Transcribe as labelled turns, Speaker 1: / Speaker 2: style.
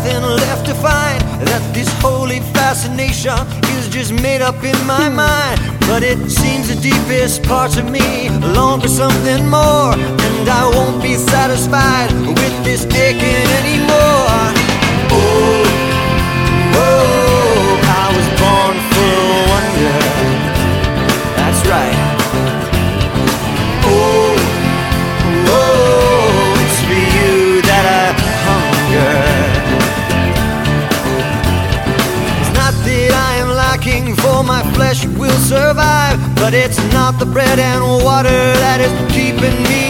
Speaker 1: nothing left to find, that this holy fascination is just made up in my mind. But it seems the deepest parts of me long for something more, and I won't be satisfied with this aching anymore. Oh, oh, I was born for a wonder. That's right. Oh, oh, it's for you that I hunger. It's not that I am lacking, for my flesh will survive, but it's not the bread and water that is keeping me